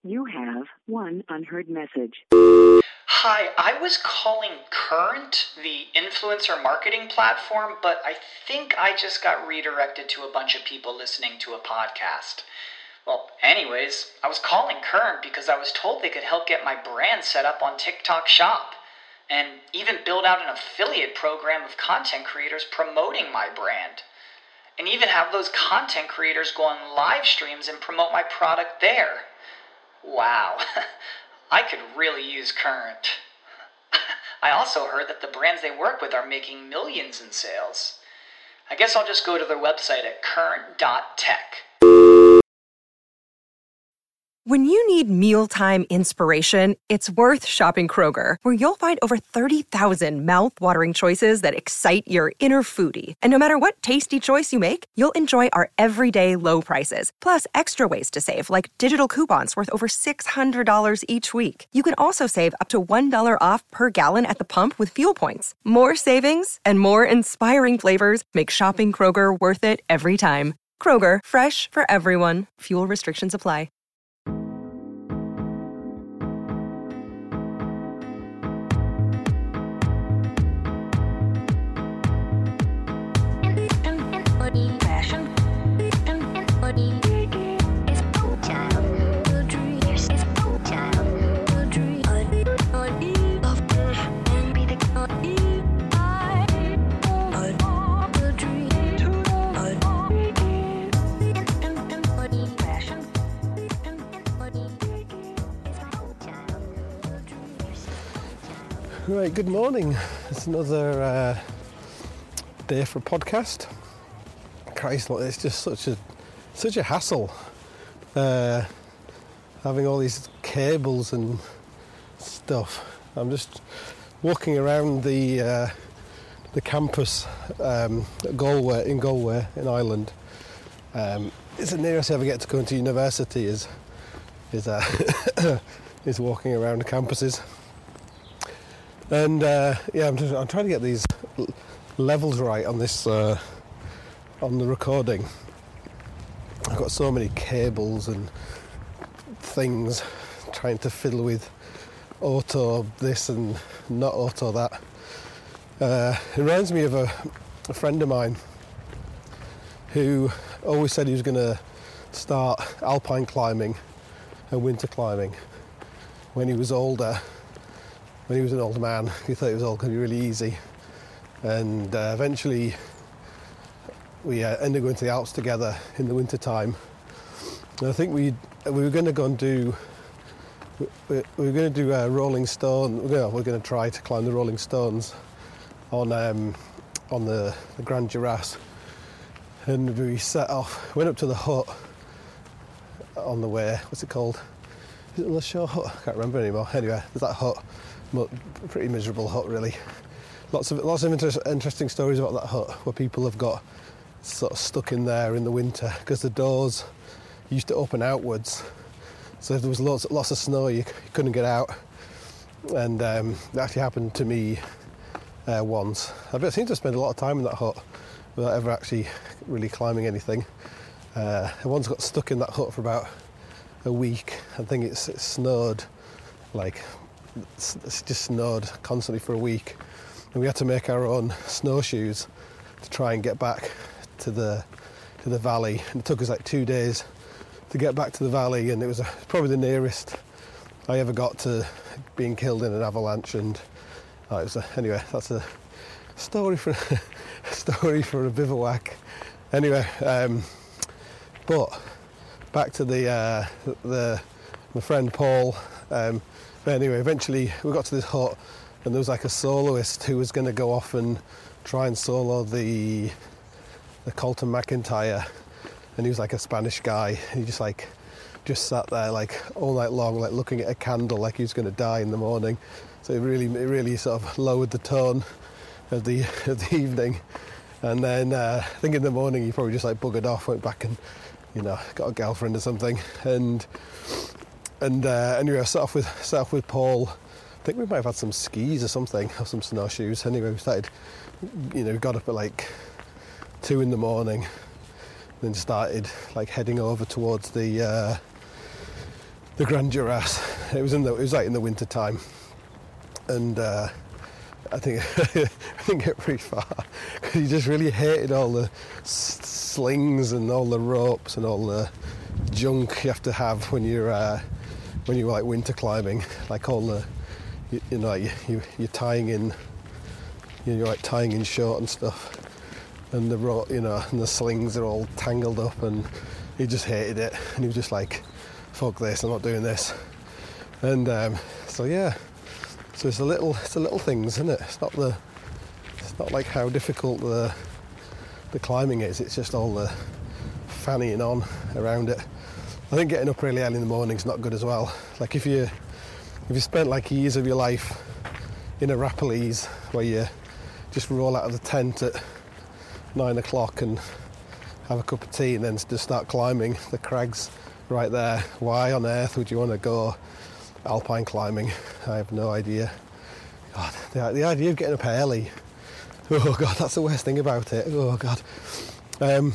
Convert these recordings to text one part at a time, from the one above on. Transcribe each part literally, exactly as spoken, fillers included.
You have one unheard message. Hi, I was calling Current, the influencer marketing platform, but I think I just got redirected to a bunch of people listening to a podcast. Well, anyways, I was calling Current because I was told they could help get my brand set up on TikTok Shop, and even build out an affiliate program of content creators promoting my brand, and even have those content creators go on live streams and promote my product there. Wow, I could really use Current. I also heard that the brands they work with are making millions in sales. I guess I'll just go to their website at current dot tech. When you need mealtime inspiration, it's worth shopping Kroger, where you'll find over thirty thousand mouth-watering choices that excite your inner foodie. And no matter what tasty choice you make, you'll enjoy our everyday low prices, plus extra ways to save, like digital coupons worth over six hundred dollars each week. You can also save up to one dollar off per gallon at the pump with fuel points. More savings and more inspiring flavors make shopping Kroger worth it every time. Kroger, fresh for everyone. Fuel restrictions apply. Right, good morning. It's another uh, day for a podcast. Christ, it's just such a such a hassle uh, having all these cables and stuff. I'm just walking around the uh, the campus um, at Galway in Galway in Ireland. Um, it's the nearest I ever get to going to university is is uh, is walking around the campuses. And uh, yeah, I'm, just, I'm trying to get these l- levels right on this uh, on the recording. I've got so many cables and things trying to fiddle with auto this and not auto that. Uh, it reminds me of a, a friend of mine who always said he was going to start alpine climbing and winter climbing when he was older. When he was an old man, he thought it was all going to be really easy. And uh, eventually we uh, ended up going to the Alps together in the winter time. And I think we we were going to go and do we, we were going to do a Rolling Stone. We're going, we're going to try to climb the Rolling Stones on um, on the, the Grand Duras. And we set off, went up to the hut on the way. What's it called? Is it the Shore Hut? I can't remember anymore. Anyway, there's that hut. Pretty miserable hut, really. Lots of lots of inter- interesting stories about that hut, where people have got sort of stuck in there in the winter because the doors used to open outwards. So if there was lots lots of snow, you, you couldn't get out. And um, that actually happened to me uh, once. I seem to spend a lot of time in that hut without ever actually really climbing anything. Uh, I once got stuck in that hut for about a week. I think it's, it snowed like. It's just snowed constantly for a week, and we had to make our own snowshoes to try and get back to the to the valley. And it took us like two days to get back to the valley, and it was a, probably the nearest I ever got to being killed in an avalanche. And oh, it was a, anyway, that's a story for a story for a bivouac. Anyway, um, but back to the uh, the my friend Paul. Um, But anyway, eventually we got to this hut, and there was like a soloist who was going to go off and try and solo the the Colton McIntyre, and he was like a Spanish guy, and he just like just sat there like all night long, like looking at a candle, like he was going to die in the morning. So it really, it really sort of lowered the tone of the of the evening. And then uh, I think in the morning he probably just like buggered off, went back and you know got a girlfriend or something, and. And uh, anyway, I set off with set off with Paul. I think we might have had some skis or something, or some snowshoes. Anyway, we started, you know, we got up at like two in the morning, then started like heading over towards the uh, the Grand Juras. It was in the it was like in the winter time, and uh, I think I didn't get very far because he just really hated all the s- slings and all the ropes and all the junk you have to have when you're uh, when you're like winter climbing, like all the you, you know you, you you're tying in you're like tying in short and stuff, and the rope, you know, and the slings are all tangled up, and he just hated it, and he was just like, fuck this, I'm not doing this. And um, so yeah, so it's a little it's a little things, isn't it? It's not the it's not like how difficult the the climbing is, it's just all the fannying on around it. I think getting up really early in the morning is not good as well. Like if you if you spent like years of your life in a Rapalese where you just roll out of the tent at nine o'clock and have a cup of tea and then just start climbing the crags right there, why on earth would you want to go alpine climbing? I have no idea. God, the, the idea of getting up early, oh God, that's the worst thing about it. Oh God. Um,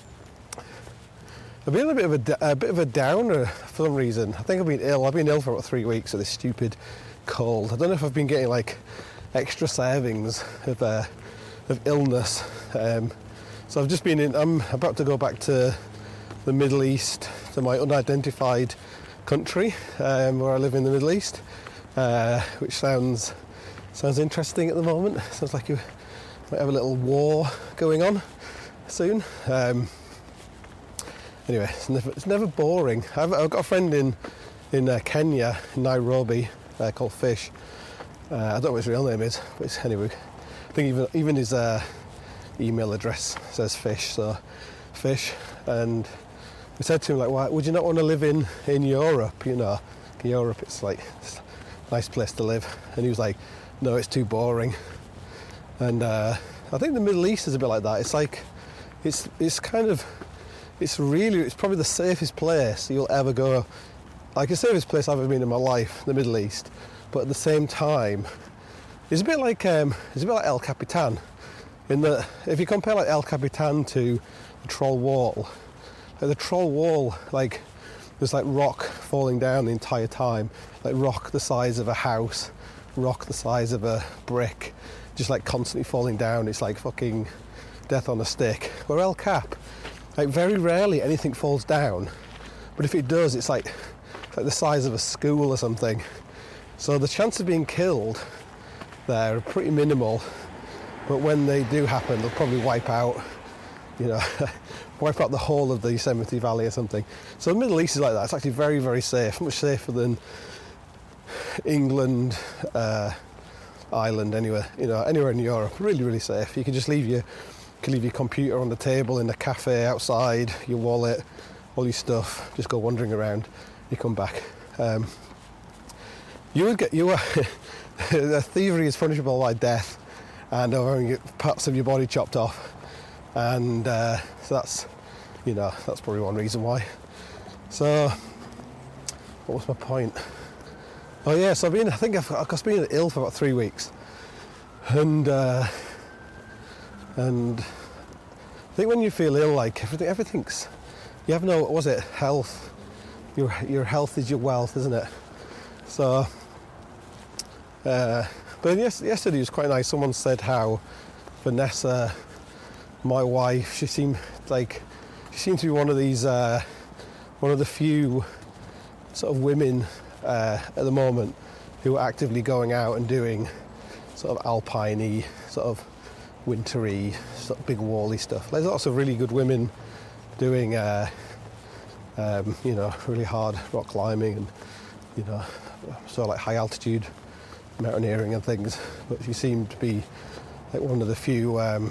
I've been a bit of a, a bit of a downer for some reason. I think I've been ill. I've been ill for about three weeks with this stupid cold. I don't know if I've been getting like extra servings of uh, of illness. Um, so I've just been in. I'm about to go back to the Middle East, to my unidentified country, um, where I live in the Middle East, uh, which sounds sounds interesting at the moment. Sounds like you might have a little war going on soon. Um, anyway, it's never, it's never boring. I've, I've got a friend in in uh, Kenya, in Nairobi, uh, called Fish. Uh, I don't know what his real name is, but it's, anyway, I think even even his uh, email address says Fish, so Fish. And we said to him, like, why would you not want to live in, in Europe? You know, Europe, it's like it's a nice place to live. And he was like, no, it's too boring. And uh, I think the Middle East is a bit like that. It's like, it's it's kind of, it's really, it's probably the safest place you'll ever go. Like the safest place I've ever been in my life, the Middle East. But at the same time, it's a bit like um, it's a bit like El Capitan. In that, if you compare like El Capitan to the Troll Wall, like the Troll Wall, like there's like rock falling down the entire time, like rock the size of a house, rock the size of a brick, just like constantly falling down. It's like fucking death on a stick. Where El Cap, like very rarely anything falls down, but if it does, it's like it's like the size of a school or something. So the chance of being killed there are pretty minimal, but when they do happen, they'll probably wipe out, you know, wipe out the whole of the Yosemite Valley or something. So the Middle East is like that. It's actually very, very safe, much safer than England, uh, Ireland, anywhere, you know, anywhere in Europe. Really, really safe. You can just leave your, you can leave your computer on the table in a cafe outside, your wallet, all your stuff. Just go wandering around. You come back. Um, You would get, you were, thievery is punishable by death and having parts of your body chopped off. And uh, so that's, you know, that's probably one reason why. So, what was my point? Oh yeah, so I've been, I think I've, I've been ill for about three weeks. And, uh, and I think when you feel ill, like everything, everything's, you have no, what was it, health. Your, your health is your wealth, isn't it? So, uh, but yes, yesterday was quite nice. Someone said how Vanessa, my wife, she seemed like she seemed to be one of these, uh, one of the few sort of women uh, at the moment who are actively going out and doing sort of alpine-y, sort of wintry, sort of big wally stuff. There's lots of really good women doing, uh, um, you know, really hard rock climbing and, you know, so like high altitude mountaineering and things, but she seemed to be like one of the few um,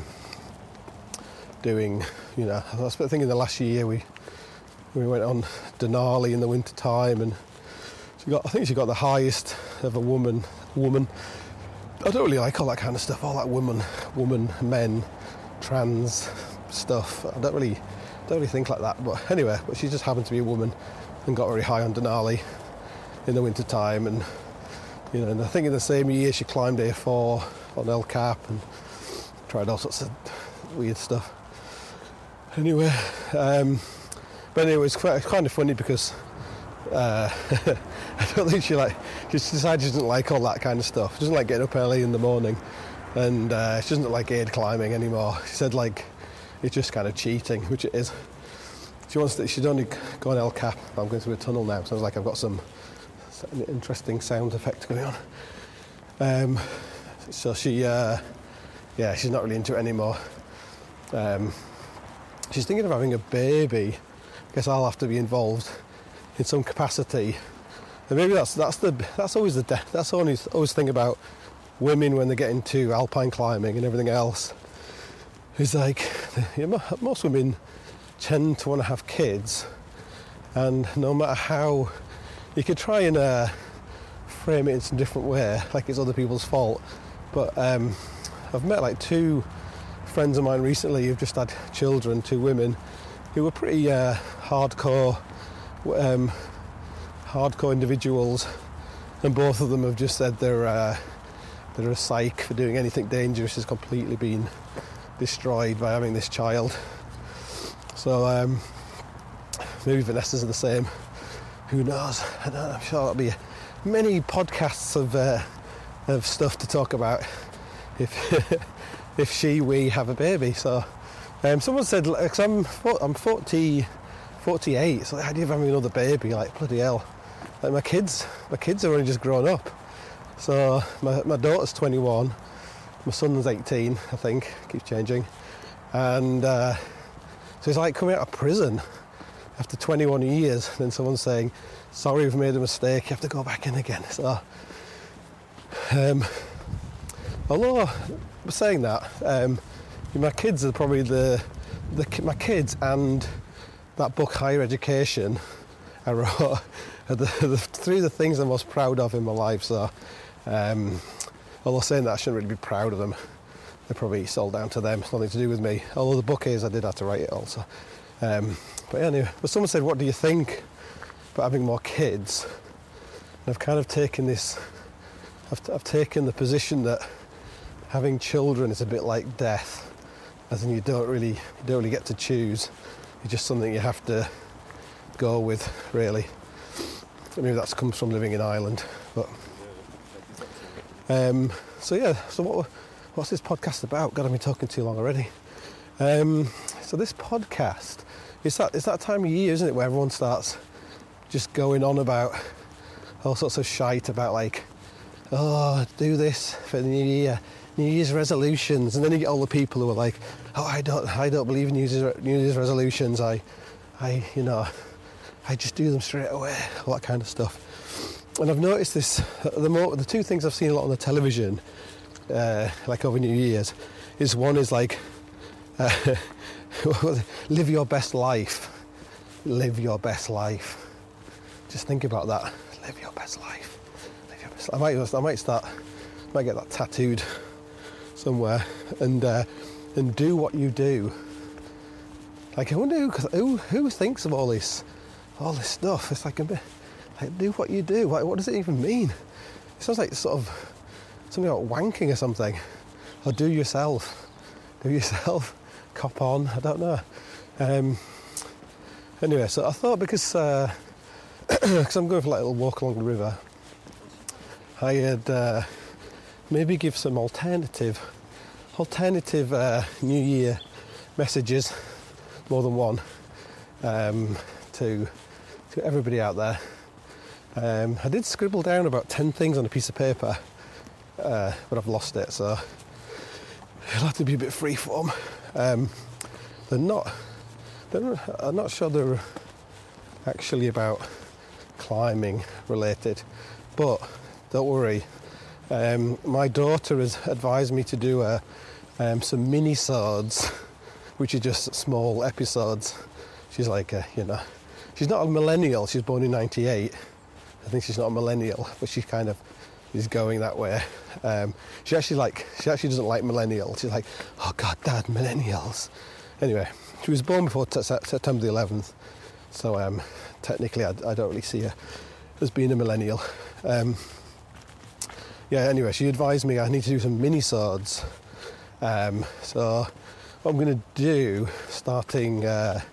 doing, you know, I think in the last year we we went on Denali in the winter time, and she got, I think she got the highest of a woman woman. I don't really like all that kind of stuff, all that woman woman men trans stuff. I don't really don't really think like that, but anyway, but she just happened to be a woman and got very high on Denali in the winter time. And you know, and I think in the same year she climbed A four on El Cap and tried all sorts of weird stuff. Anyway, um, but anyway, it's quite, it's kind of funny because Uh, I don't think she like. She decided she doesn't like all that kind of stuff. She doesn't like getting up early in the morning, and uh, she doesn't like aid climbing anymore. She said like it's just kind of cheating, which it is. She wants to. She'd only go on El Cap. I'm going through a tunnel now, so I was like, I've got some, some interesting sound effect going on. Um, so she, uh, yeah, she's not really into it anymore. Um, she's thinking of having a baby. I guess I'll have to be involved in some capacity. And maybe that's that's the that's always the de- that's always always thing about women when they get into alpine climbing and everything else. Is like you know, most women tend to want to have kids, and no matter how you could try and uh, frame it in some different way, like it's other people's fault, but um, I've met like two friends of mine recently who've just had children, two women who were pretty uh, hardcore um, hardcore individuals, and both of them have just said they're uh, they're a psych for doing anything dangerous, has completely been destroyed by having this child. So um, maybe Vanessa's the same. Who knows? I don't know, I'm sure there'll be many podcasts of uh, of stuff to talk about if if she we have a baby. So um, someone said, because I'm I'm forty, forty-eight, so the idea of having another baby, like bloody hell. Like my kids, my kids are only just grown up. So my my daughter's twenty-one, my son's eighteen, I think, keeps changing, and. Uh, So it's like coming out of prison after twenty-one years, and then someone saying, sorry, we've made a mistake, you have to go back in again. So, um, although saying that, um, my kids are probably the, the, my kids and that book, Higher Education, I wrote, are the, the three of the things I'm most proud of in my life. So, um, although saying that, I shouldn't really be proud of them. They're probably it's all down to them. It's nothing to do with me. Although the book is, I did have to write it also. Um, but anyway, but someone said, what do you think about having more kids? And I've kind of taken this, I've, I've taken the position that having children is a bit like death, as in you don't really, you don't really get to choose. It's just something you have to go with, really. Maybe that comes from living in Ireland. But um, so yeah, so what? What's this podcast about? God, I've been talking too long already. Um, so this podcast, it's that, it's that time of year, isn't it, where everyone starts just going on about all sorts of shite about like, oh, do this for the new year, New Year's resolutions, and then you get all the people who are like, oh, I don't, I don't believe in New Year's, New Year's resolutions. I, I, you know, I just do them straight away, all that kind of stuff. And I've noticed this. The more, the two things I've seen a lot on the television. Uh, like over New Year's, is one is like uh, live your best life, live your best life. Just think about that. Live your best life. Live your best life. I might, I might start, might get that tattooed somewhere, and uh, and do what you do. Like I wonder who, who who thinks of all this, all this stuff. It's like a bit, like do what you do. Like, what does it even mean? It sounds like sort of. Something about wanking or something, or do yourself, do yourself, cop on, I don't know. Um, anyway, so I thought because uh, cause I'm going for like a little walk along the river, I'd uh, maybe give some alternative, alternative uh, New Year messages, more than one, um, to to everybody out there. Um, I did scribble down about ten things on a piece of paper. Uh, but I've lost it, so it'll have to be a bit freeform. Um, they're not, they're, I'm not sure they're actually about climbing related, but don't worry. Um, my daughter has advised me to do a, um, some mini-sodes, which are just small episodes. She's like, a, you know, she's not a millennial, she's born in ninety-eight. I think she's not a millennial, but she kind of is going that way. Um, she actually like she actually doesn't like millennials. She's like, oh god, dad, millennials. Anyway, she was born before t- September the eleventh, so um, technically I, I don't really see her as being a millennial. Um, yeah. Anyway, she advised me I need to do some mini-sodes. Um, so what I'm going to do, starting uh,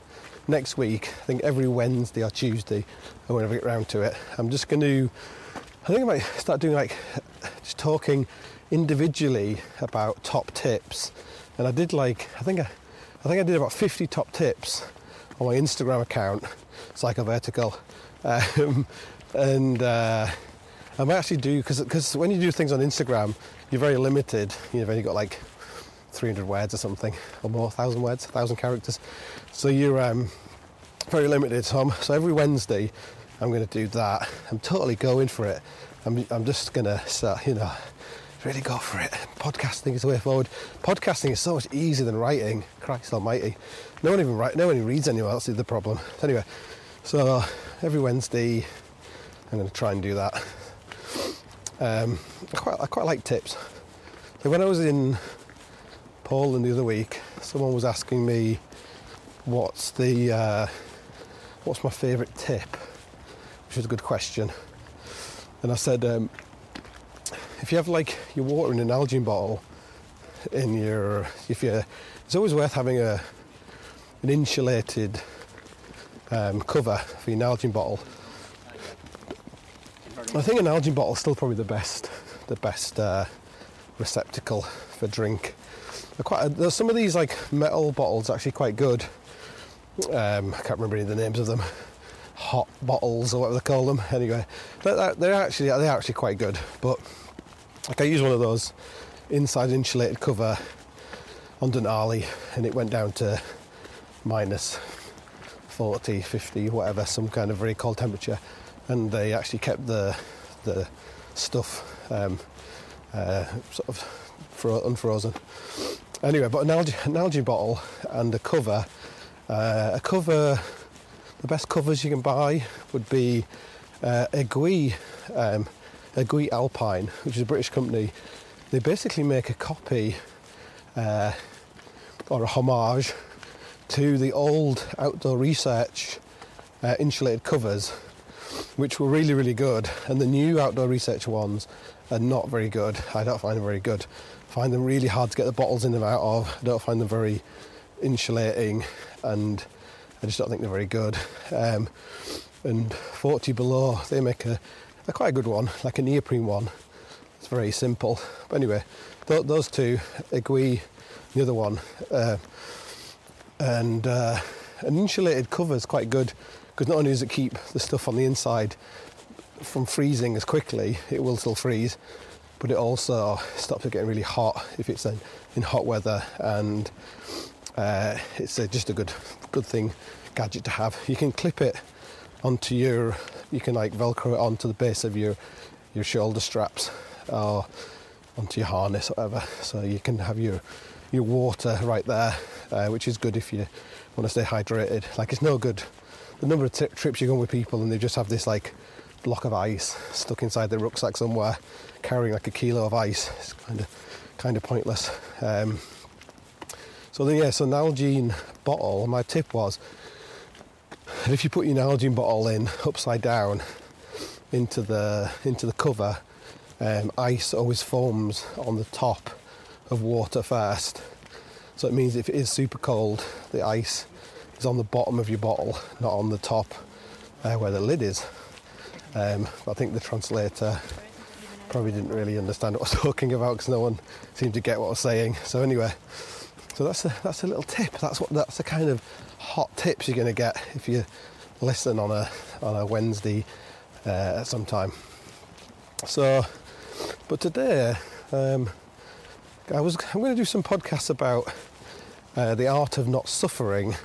next week, I think every Wednesday or Tuesday, or whenever I get round to it, I'm just going to, I think I might start doing like, just talking individually about top tips. And I did like, I think I, I think I did about fifty top tips on my Instagram account, Psychovertical. Um, and uh, I might actually do, because because when you do things on Instagram, you're very limited. You've only got like three hundred words or something, or more, one thousand words, one thousand characters. So you're um, very limited. So, I'm, so every Wednesday, I'm going to do that. I'm totally going for it. I'm, I'm just going to, uh, you know, really go for it. Podcasting is the way forward. Podcasting is so much easier than writing. Christ almighty. No one even write, no one even reads anymore. That's the problem. Anyway, so every Wednesday, I'm going to try and do that. Um, I quite, I quite like tips. So when I was in Poland the other week, someone was asking me what's the uh, what's my favourite tip, which is a good question. And I said, um, if you have like your water in an Nalgene bottle in your, if you, it's always worth having a an insulated um, cover for your Nalgene bottle. I think an Nalgene bottle is still probably the best, the best uh, receptacle for drink. They're quite, there's some of these like metal bottles actually quite good. Um, I can't remember any of the names of them. Hot bottles or whatever they call them. Anyway, they're, they're actually they're actually quite good. But like I used one of those inside insulated cover on Denali, and it went down to minus forty, fifty, whatever, some kind of very cold temperature, and they actually kept the the stuff um, uh, sort of fro- unfrozen. Anyway, but an Nalgene, an Nalgene bottle and a cover, uh, a cover. The best covers you can buy would be uh, Aiguille, um, Aiguille Alpine, which is a British company. They basically make a copy uh, or a homage to the old Outdoor Research uh, insulated covers, which were really, really good. And the new Outdoor Research ones are not very good. I don't find them very good. I find them really hard to get the bottles in and out of. I don't find them very insulating, and I just don't think they're very good. Um, and forty Below, they make a, a quite a good one, like a neoprene one. It's very simple. But anyway, th- those two, Aiguille, the other one, uh, and uh, an insulated cover is quite good, because not only does it keep the stuff on the inside from freezing as quickly, it will still freeze, but it also stops it getting really hot if it's in, in hot weather, and uh, it's a, just a good good thing, gadget to have. You can clip it onto your, you can like Velcro it onto the base of your your shoulder straps or onto your harness, whatever. So you can have your your water right there, uh, which is good if you want to stay hydrated. Like, it's no good. The number of t- trips you go on with people and they just have this like block of ice stuck inside their rucksack somewhere, carrying like a kilo of ice. It's kind of kind of pointless. Um, so then, yeah, so Nalgene bottle. My tip was, if you put your Nalgene bottle in upside down into the into the cover, um, ice always forms on the top of water first. So it means if it is super cold, the ice is on the bottom of your bottle, not on the top uh, where the lid is. Um, I think the translator probably didn't really understand what I was talking about, because no one seemed to get what I was saying. So anyway, so that's a that's a little tip. That's what that's the kind of hot tips you're going to get if you listen on a on a Wednesday uh, at some time. So, but today um, I was I'm going to do some podcasts about uh, the art of not suffering.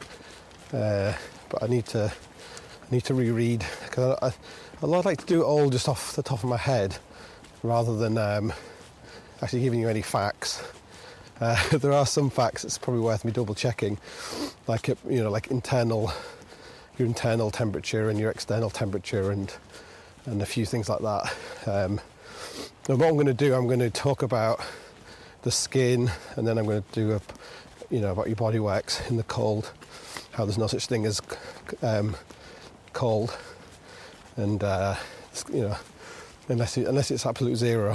Uh, but I need to I need to reread, because I, I, I'd like to do it all just off the top of my head, rather than um, actually giving you any facts. Uh, there are some facts that's probably worth me double checking, like you know, like internal, your internal temperature and your external temperature, and and a few things like that. Um, and what I'm going to do, I'm going to talk about the skin, and then I'm going to do a, you know, about your body works in the cold, how there's no such thing as um, cold, and uh, you know, unless it, unless it's absolute zero.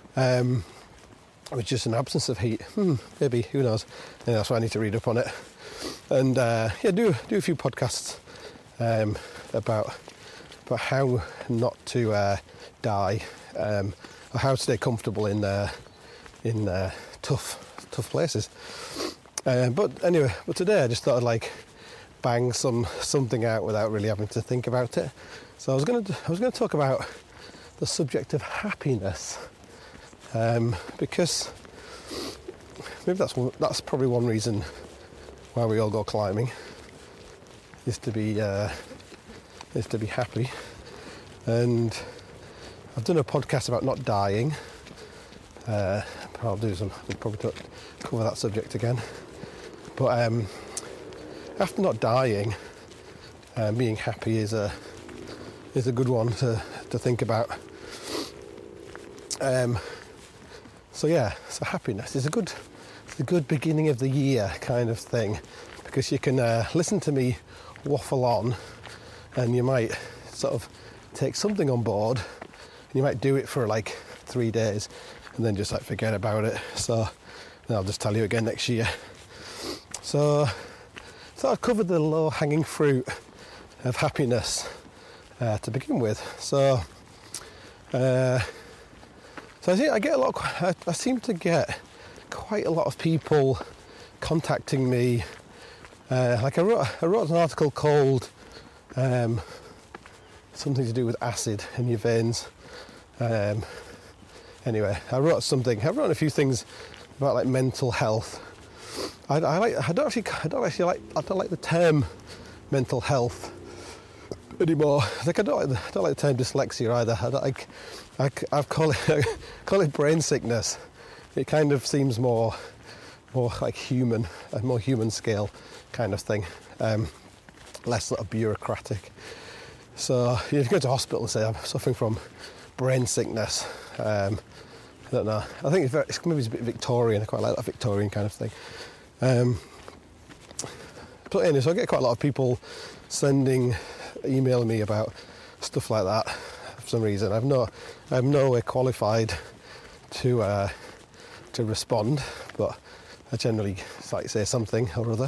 Um, With just an absence of heat. Hmm, maybe, who knows? Yeah, that's why I need to read up on it. and uh, yeah, do do a few podcasts um, about about how not to uh, die, um, or how to stay comfortable in uh, in uh, tough tough places. Uh, but anyway, but today I just thought I'd like bang some something out without really having to think about it. So I was going to I was going to talk about the subject of happiness, um, because maybe that's one, that's probably one reason why we all go climbing, is to be uh, is to be happy. And I've done a podcast about not dying. Uh, I'll do some. We'll probably talk, cover that subject again. But um, after not dying, uh, being happy is a is a good one to, to think about. Um, so yeah, so happiness is a good it's a good beginning of the year kind of thing, because you can uh, listen to me waffle on, and you might sort of take something on board, and you might do it for like three days, and then just like forget about it. So then I'll just tell you again next year. So, so I've covered the low-hanging fruit of happiness uh, to begin with. So, uh, so I think I get a lot. Of, I, I seem to get quite a lot of people contacting me. Uh, like I wrote, I wrote an article called um, something to do with acid in your veins. Um, anyway, I wrote something. I wrote a few things about like mental health. I, I like. I don't actually. I don't actually like. I don't like the term mental health anymore. Like I don't like the, I don't like the term dyslexia either. I don't like. I, I call it. I call it brain sickness. It kind of seems more, more like human, a more human scale kind of thing, um, less sort of bureaucratic. So if you go to hospital and say I'm suffering from brain sickness, um, I don't know. I think it's, very, it's maybe it's a bit Victorian. I quite like that Victorian kind of thing. Um, but anyway, so I get quite a lot of people sending, emailing me about stuff like that for some reason. I've no, I'm nowhere qualified to uh, to respond, but I generally like say something or other.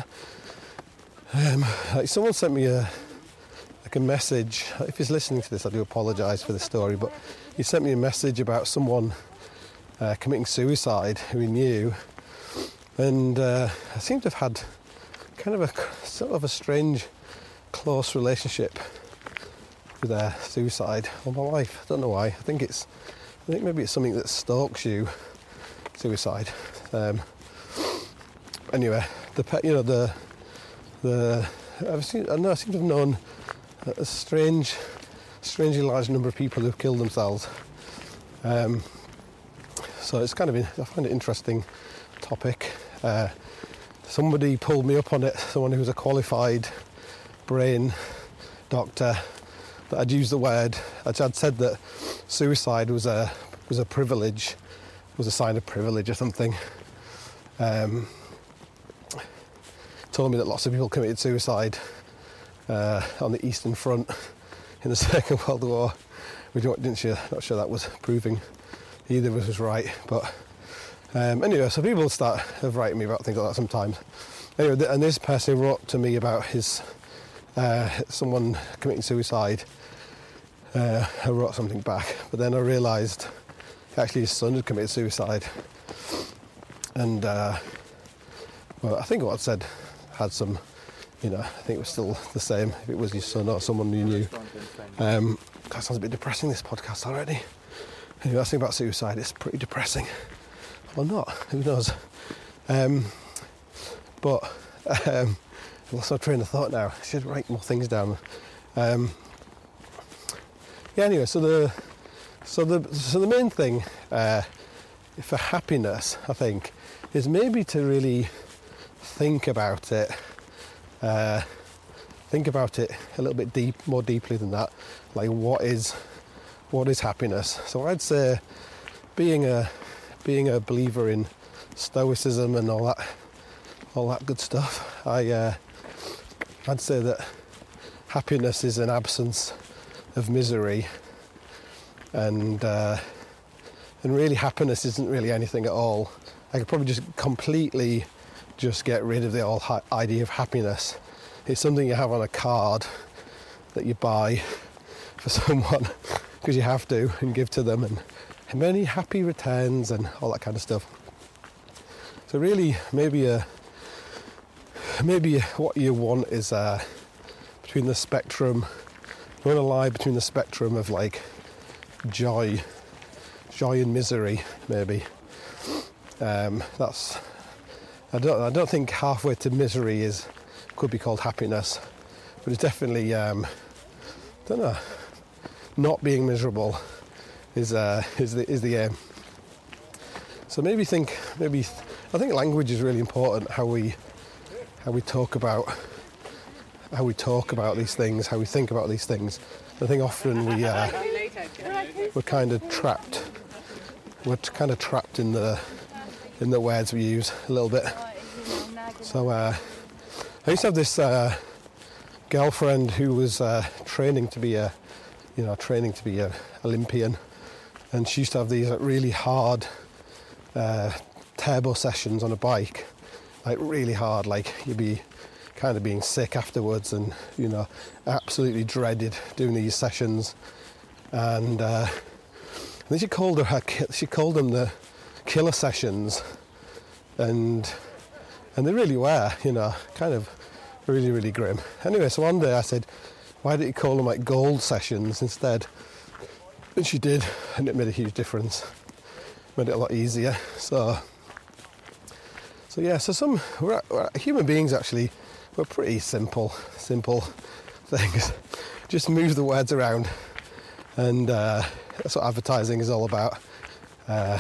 Um, like someone sent me a like a message. If he's listening to this, I do apologise for the story, but he sent me a message about someone uh, committing suicide who he knew. And uh, I seem to have had kind of a sort of a strange, close relationship with their suicide all my life. I don't know why. I think it's, I think maybe it's something that stalks you. Suicide. Um, anyway, the pe- you know the the I've seen. I know I seem to have known a strange, strangely large number of people who've killed themselves. Um, so it's kind of I find it interesting topic. Uh, somebody pulled me up on it, someone who was a qualified brain doctor, that I'd used the word, I'd said that suicide was a was a privilege, was a sign of privilege or something. Um, told me that lots of people committed suicide uh, on the Eastern Front in the Second World War. We don't, didn't sure, not sure that was proving either of us was right, but Um, anyway, so people start writing me about things like that sometimes. Anyway, and this person wrote to me about his uh, someone committing suicide. Uh, I wrote something back, but then I realised actually his son had committed suicide. And uh, well, I think what I'd said had some, you know, I think it was still the same if it was your son or someone you knew. Um, that sounds a bit depressing, this podcast already. Anyway, that's the thing about suicide, it's pretty depressing. Or not, who knows. Um, but um, I've lost my train of thought now. I should write more things down. Um, yeah. Anyway, so the so the so the main thing uh, for happiness, I think, is maybe to really think about it. Uh, think about it a little bit deep, more deeply than that. Like, what is what is happiness? So I'd say, being a being a believer in stoicism and all that, all that good stuff, I, uh, I'd say that happiness is an absence of misery, and uh, and really happiness isn't really anything at all. I could probably just completely just get rid of the whole hi- idea of happiness. It's something you have on a card that you buy for someone because you have to, and give to them, and many happy returns and all that kind of stuff. So really, maybe a, maybe what you want is uh, between the spectrum. You want to lie between the spectrum of like joy, joy and misery. Maybe um, that's. I don't. I don't think halfway to misery is could be called happiness, but it's definitely. Um, I don't know. Not being miserable is uh, is the is the aim. So maybe think maybe. I think language is really important. How we how we talk about how we talk about these things, how we think about these things. I think often we uh, we're kind of trapped. We're kind of trapped in the in the words we use a little bit. So uh, I used to have this uh, girlfriend who was uh, training to be a you know training to be a Olympian, and she used to have these like, really hard. Uh, turbo sessions on a bike, like really hard, like you'd be kind of being sick afterwards, and you know absolutely dreaded doing these sessions. And uh, then she called her, her she called them the killer sessions, and and they really were, you know, kind of really really grim. Anyway, so one day I said, why don't you call them like gold sessions instead? And she did, and it made a huge difference, made it a lot easier. So So yeah, so some we're, we're, human beings actually, we're pretty simple, simple things. Just move the words around, and uh, that's what advertising is all about. Uh,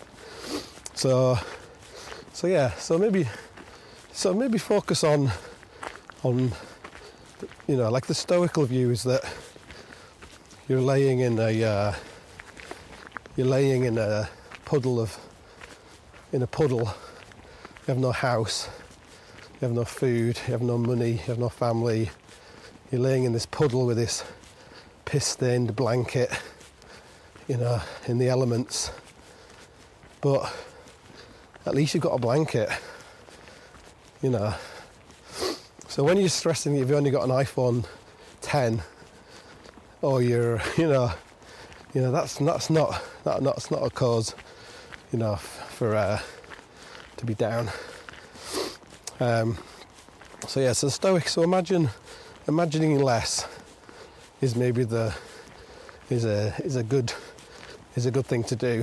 so, so yeah, so maybe, so maybe focus on, on, you know, like the Stoical view is that you're laying in a, uh, you're laying in a puddle of, in a puddle. You have no house, you have no food, you have no money, you have no family. You're laying in this puddle with this piss-stained blanket, you know, in the elements. But at least you've got a blanket, you know. So when you're stressing that you've only got an iPhone ten, or you're, you know, you know that's that's not that, that's not a cause, you know, for. Uh, to be down. Um, so yeah, so Stoic. So imagine, imagining less is maybe the is a is a good is a good thing to do.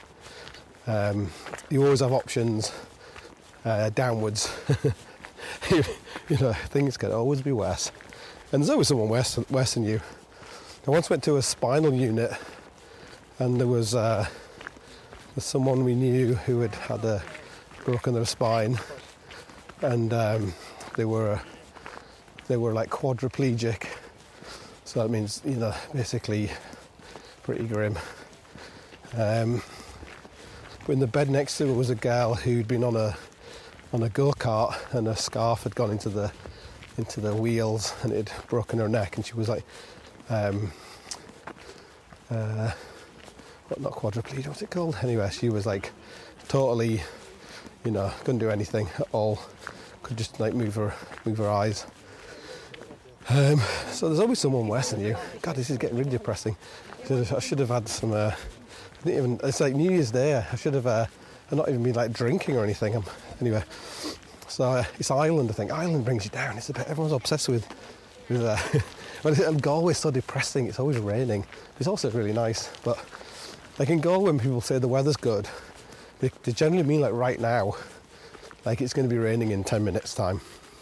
Um, you always have options uh, downwards. you, you know, things can always be worse, and there's always someone worse worse than you. I once went to a spinal unit, and there was uh, there's someone we knew who had had a broken their spine, and um, they were they were like quadriplegic, so that means, you know, basically pretty grim. Um, but in the bed next to her was a girl who'd been on a on a go-kart, and her scarf had gone into the into the wheels, and it had broken her neck, and she was like um, uh, what, not quadriplegic, what's it called? Anyway, she was like totally, you know, couldn't do anything at all. Could just like move her, move her eyes. Um, so there's always someone worse than you. God, this is getting really depressing. I should have had some. Uh, I didn't even. It's like New Year's Day. I should have. Uh, I've not even been like drinking or anything. Um, anyway, so uh, it's Ireland. I think Ireland brings you down. It's a bit. Everyone's obsessed with. with uh, well, and Galway's so depressing. It's always raining. It's also really nice, but like in Galway, when people say the weather's good, They, they generally mean like right now, like it's going to be raining in ten minutes time.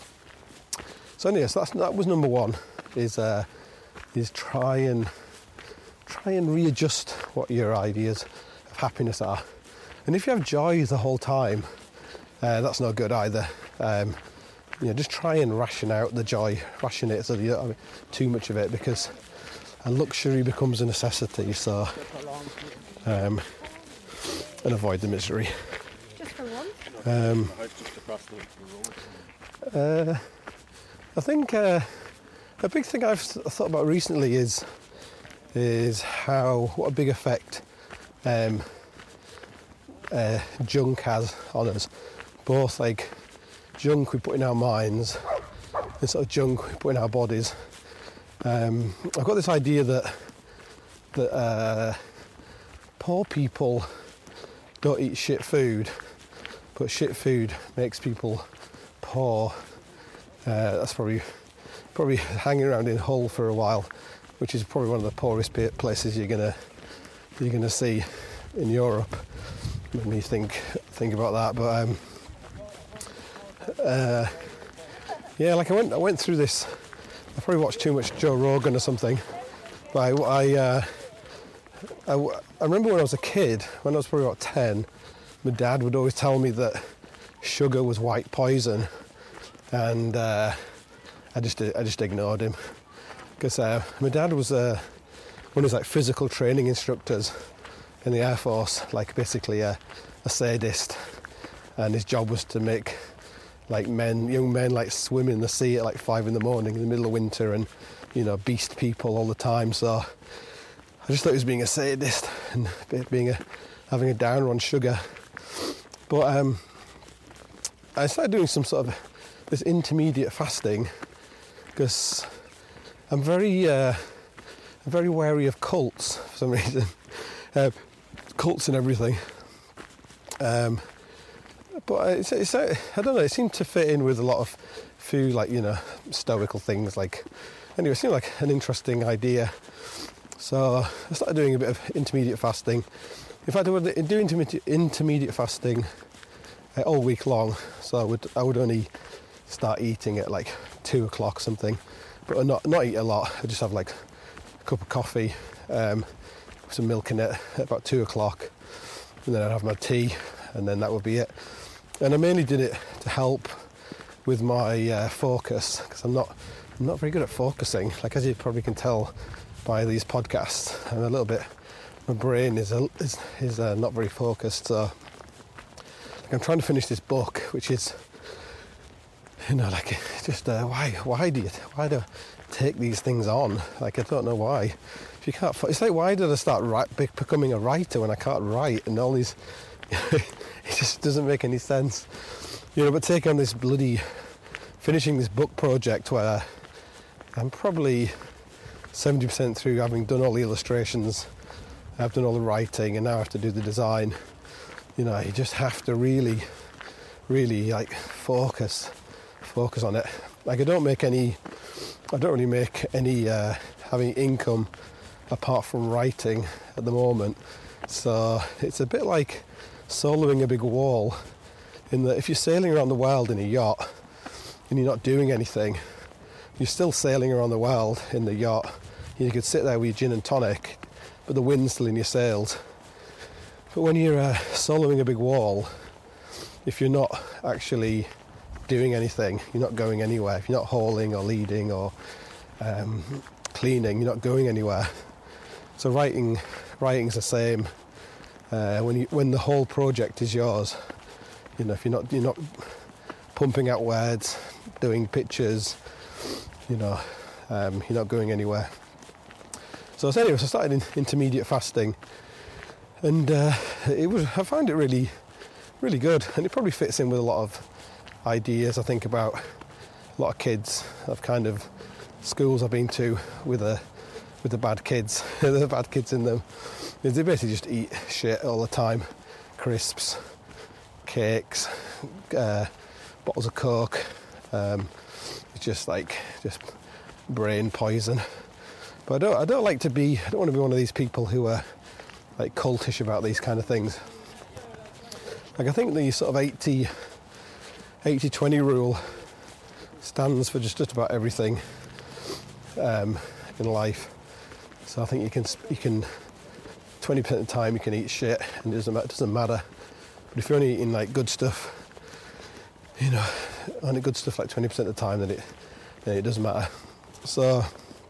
So anyway, so that's, that was number one, is uh, is try and try and readjust what your ideas of happiness are. And if you have joy the whole time, uh, that's no good either. Um, you know, just try and ration out the joy, ration it so that you don't have too much of it, because a luxury becomes a necessity. So. Um, and avoid the misery. Just for one? Um, uh, I think uh, a big thing I've thought about recently is is how what a big effect um, uh, junk has on us, both like junk we put in our minds, the sort of junk we put in our bodies. Um, I've got this idea that that uh, poor people don't eat shit food, but shit food makes people poor. Uh, that's probably probably hanging around in Hull for a while, which is probably one of the poorest places you're gonna you're gonna see in Europe. Let me think think about that. But um, uh, yeah, like I went I went through this. I probably watched too much Joe Rogan or something. But I I, uh, I I remember when I was a kid, when I was probably about ten, my dad would always tell me that sugar was white poison, and uh, I just I just ignored him because uh, my dad was uh, one of those like physical training instructors in the Air Force, like basically a, a sadist, and his job was to make like men, young men, like swim in the sea at like five in the morning in the middle of winter, and you know, beast people all the time. So I just thought he was being a sadist and being a having a downer on sugar. But um, I started doing some sort of this intermediate fasting because I'm very, uh, I'm very wary of cults for some reason. Uh, cults and everything. Um, but it's, it's, I don't know, it seemed to fit in with a lot of few, like, you know, stoical things. Like, anyway, it seemed like an interesting idea. So I started doing a bit of intermediate fasting. In fact, I would do intermediate, intermediate fasting uh, all week long. So I would I would only start eating at like two o'clock or something, but not not eat a lot. I just have like a cup of coffee, um, with some milk in it at about two o'clock, and then I'd have my tea, and then that would be it. And I mainly did it to help with my uh, focus, because I'm not I'm not very good at focusing. Like, as you probably can tell by these podcasts, I'm a little bit. My brain is a, is, is uh, not very focused. So like, I'm trying to finish this book, which is, you know, like just uh, why why do you why do I take these things on? Like, I don't know why. If you can't, it's like, why did I start write, becoming a writer when I can't write and all these? It just doesn't make any sense, you know. But take on this bloody finishing this book project where I'm probably seventy percent through, having done all the illustrations, I've done all the writing, and now I have to do the design. You know, you just have to really, really like focus, focus on it. Like, I don't make any, I don't really make any uh, having income apart from writing at the moment. So it's a bit like soloing a big wall, in that if you're sailing around the world in a yacht and you're not doing anything, you're still sailing around the world in the yacht. You could sit there with your gin and tonic, but the wind's still in your sails. But when you're uh, soloing a big wall, if you're not actually doing anything, you're not going anywhere. If you're not hauling or leading or um, cleaning, you're not going anywhere. So writing, writing's the same. Uh, when you, when the whole project is yours, you know, if you're not you're not pumping out words, doing pictures, you know, um, you're not going anywhere. So, so anyway, so I started in intermediate fasting, and uh, it was I found it really, really good, and it probably fits in with a lot of ideas I think about a lot of kids. I've kind of schools I've been to with a with the bad kids, the bad kids in them. They basically just eat shit all the time, crisps, cakes, uh, bottles of Coke. Um, it's just like just brain poison. But I don't, I don't like to be. I don't want to be one of these people who are like cultish about these kind of things. Like, I think the sort of eighty twenty rule stands for just, just about everything um, in life. So I think you can you can twenty percent of the time you can eat shit and it doesn't it doesn't matter. But if you're only eating like good stuff, you know, only good stuff like twenty percent of the time, then it then it doesn't matter. So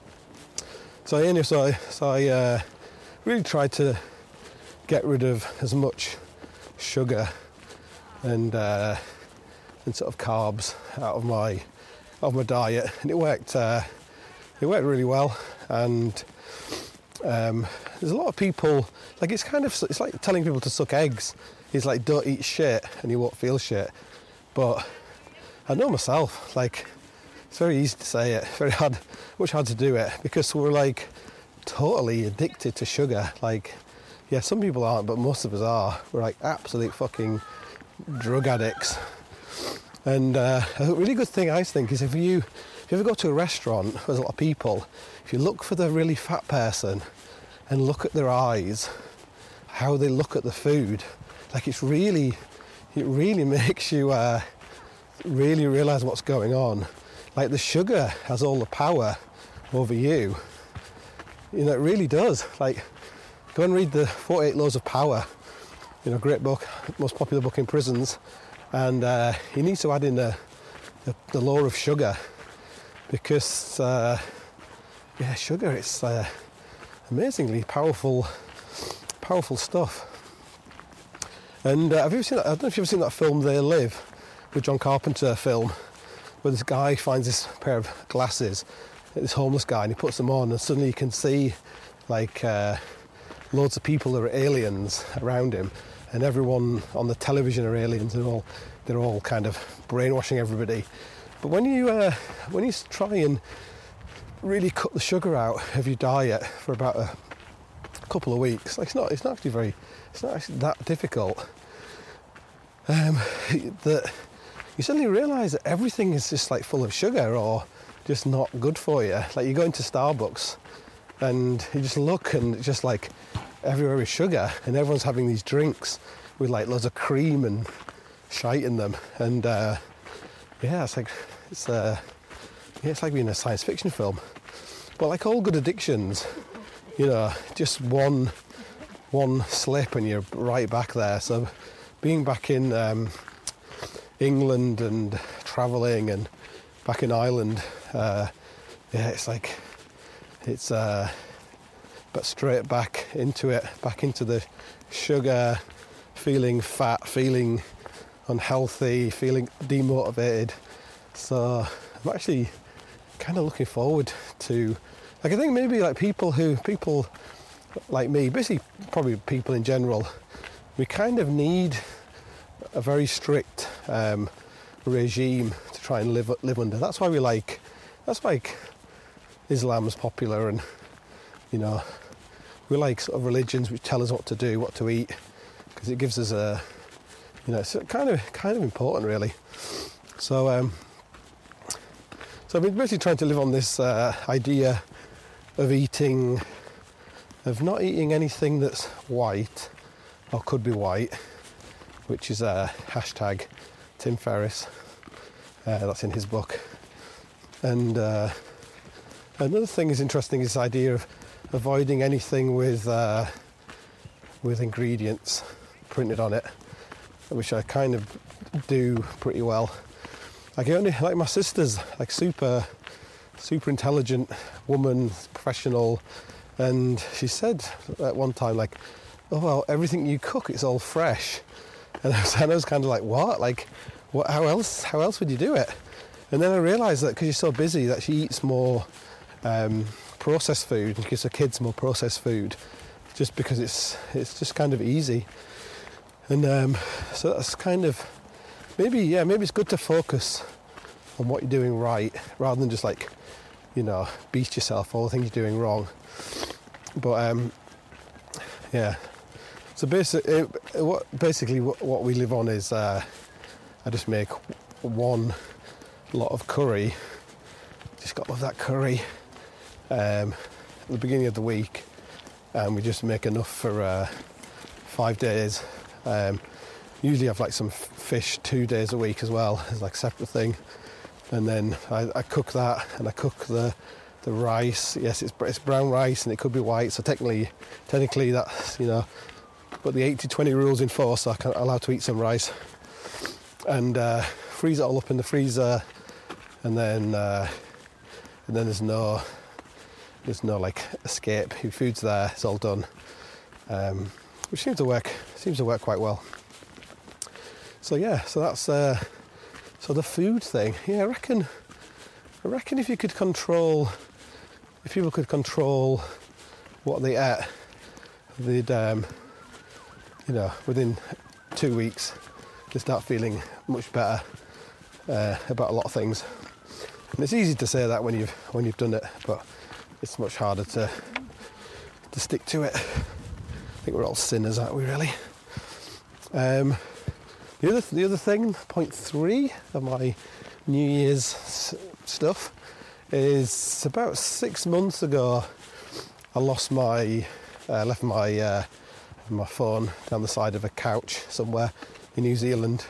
so anyway, so I, so I uh, really tried to get rid of as much sugar and uh, and sort of carbs out of my out of my diet, and it worked. Uh, it worked really well. And um, there's a lot of people, like, it's kind of it's like telling people to suck eggs. It's like, don't eat shit and you won't feel shit. But I know myself, like, it's very easy to say it, very hard, much hard to do it, because we're like totally addicted to sugar. Like, yeah, some people aren't, but most of us are. We're like absolute fucking drug addicts. And uh, a really good thing, I think, is if you if you ever go to a restaurant with a lot of people, if you look for the really fat person and look at their eyes, how they look at the food, like it's really, it really makes you uh, really realise what's going on. Like the sugar has all the power over you. You know, it really does. Like, go and read the forty-eight Laws of Power. You know, great book, most popular book in prisons. And uh, he needs to add in the, the, the law of sugar, because, uh, yeah, sugar, it's uh, amazingly powerful, powerful stuff. And uh, have you ever seen that? I don't know if you've ever seen that film, They Live, the John Carpenter film, where this guy finds this pair of glasses, this homeless guy, and he puts them on, and suddenly you can see, like, uh, loads of people that are aliens around him. And everyone on the television are aliens, and all they're all kind of brainwashing everybody. But when you uh, when you try and really cut the sugar out of your diet for about a couple of weeks, like it's not it's not actually very it's not actually that difficult. Um, that you suddenly realise that everything is just like full of sugar or just not good for you. Like you go into Starbucks and you just look, and it's just like everywhere is sugar, and everyone's having these drinks with like loads of cream and shite in them, and uh, yeah, it's like it's uh, yeah, it's like being in a science fiction film. But like all good addictions, you know, just one one slip and you're right back there. So being back in um, England and travelling and back in Ireland, uh, yeah, it's like it's. Uh, but straight back into it, back into the sugar, feeling fat, feeling unhealthy, feeling demotivated. So I'm actually kind of looking forward to, like I think maybe like people who, people like me, basically probably people in general, we kind of need a very strict um, regime to try and live live under. That's why we like, that's why like Islam's popular, and you know, we like sort of religions which tell us what to do, what to eat, because it gives us a, you know, it's kind of kind of important really. So, um, so I've been basically trying to live on this uh, idea of eating, of not eating anything that's white or could be white, which is a uh, hashtag Tim Ferriss. Uh, that's in his book. And uh, another thing is interesting is this idea of avoiding anything with uh, with ingredients printed on it, which I kind of do pretty well. Like I only like my sister's like super super intelligent woman, professional, and she said at one time like, oh well, everything you cook it's all fresh, and I was, and I was kind of like, what? Like, what? How else? How else would you do it? And then I realised that because she's so busy that she eats more Um, processed food and gives her kids more processed food, just because it's it's just kind of easy. And um, so that's kind of maybe yeah maybe it's good to focus on what you're doing right rather than just like, you know, beat yourself for all the things you're doing wrong. But um, yeah, so basically what basically what, what we live on is uh, I just make one lot of curry. Just got love that curry. Um, at the beginning of the week, and we just make enough for uh, five days. Um, usually have like some f- fish two days a week as well, as like a separate thing. And then I, I cook that, and I cook the the rice. Yes, it's it's brown rice, and it could be white. So technically, technically that's, you know, but the eighty twenty rule's in force. So I can allowed to eat some rice, and uh, freeze it all up in the freezer, and then uh, and then there's no. There's no like escape. Your food's there. It's all done, um, which seems to work. Seems to work quite well. So yeah. So that's uh, so the food thing. Yeah, I reckon. I reckon if you could control, if people could control what they ate, they'd, um, you know, within two weeks, they start feeling much better. uh, about a lot of things. And it's easy to say that when you've when you've done it, but it's much harder to to stick to it. I think we're all sinners, aren't we? Really. Um, the other the other thing, point three of my New Year's s- stuff, is about six months ago. I lost my uh, left my uh, my phone down the side of a couch somewhere in New Zealand,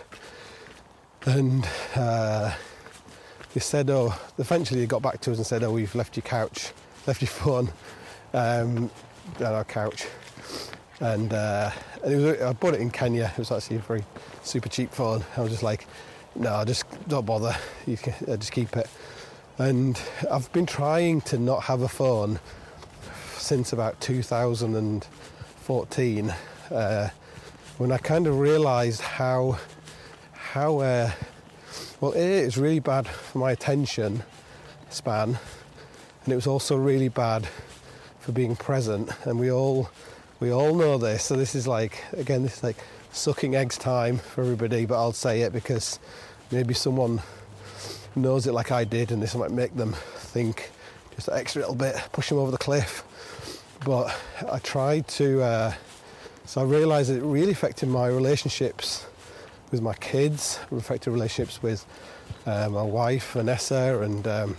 and. Uh, They said, oh, eventually they got back to us and said, oh, we've left your couch, left your phone um, on our couch. And, uh, and it was, I bought it in Kenya. It was actually a very super cheap phone. I was just like, no, just don't bother. You can uh, just keep it. And I've been trying to not have a phone since about two thousand fourteen, uh, when I kind of realised how, how, uh, well, A, it's really bad for my attention span, and it was also really bad for being present. And we all, we all know this. So this is like, again, this is like sucking eggs time for everybody. But I'll say it because maybe someone knows it like I did, and this might make them think just an extra little bit, push them over the cliff. But I tried to. Uh, so I realised it really affected my relationships with my kids, affected relationships with uh, my wife Vanessa, and um,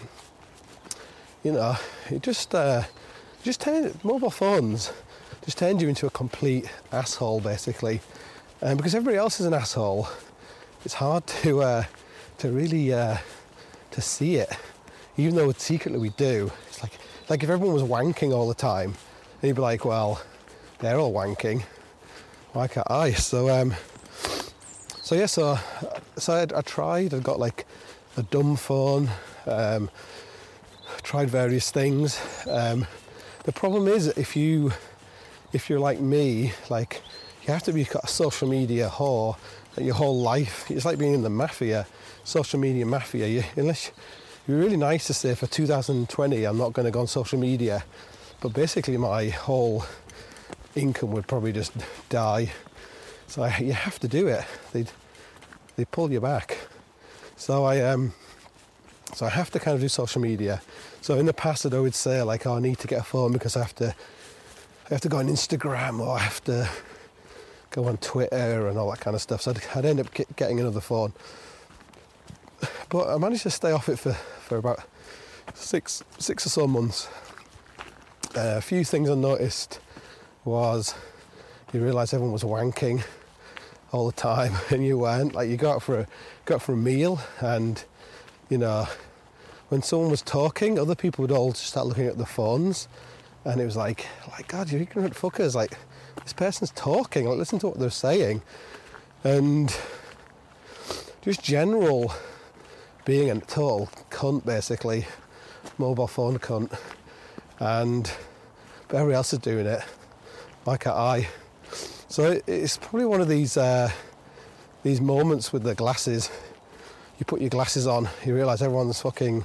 you know, it just uh, just turned, mobile phones just turned you into a complete asshole basically, and um, because everybody else is an asshole, it's hard to uh, to really uh, to see it, even though secretly we do. It's like like if everyone was wanking all the time, then you'd be like, well, they're all wanking, why can't I? So. Um, So yeah, so, so I, I tried, I got like a dumb phone, um, tried various things. Um, the problem is if you, if you're like me, like you have to be a social media whore like your whole life. It's like being in the mafia, social media mafia. You, unless you're really nice to say for two thousand twenty, I'm not going to go on social media, but basically my whole income would probably just die. So I, you have to do it. They they pull you back. So I um so I have to kind of do social media. So in the past I'd always say like, oh, I need to get a phone because I have to I have to go on Instagram, or I have to go on Twitter and all that kind of stuff. So I'd, I'd end up getting another phone. But I managed to stay off it for, for about six six or so months. Uh, a few things I noticed was you realise everyone was wanking all the time, and you weren't. Like you go out for a go out for a meal, and you know, when someone was talking, other people would all just start looking at their phones, and it was like, like God, you're ignorant fuckers. Like this person's talking. Like listen to what they're saying, and just general being a total cunt, basically, mobile phone cunt, and but everybody else is doing it. Why can't I? So it's probably one of these uh, these moments with the glasses. You put your glasses on, you realise everyone's fucking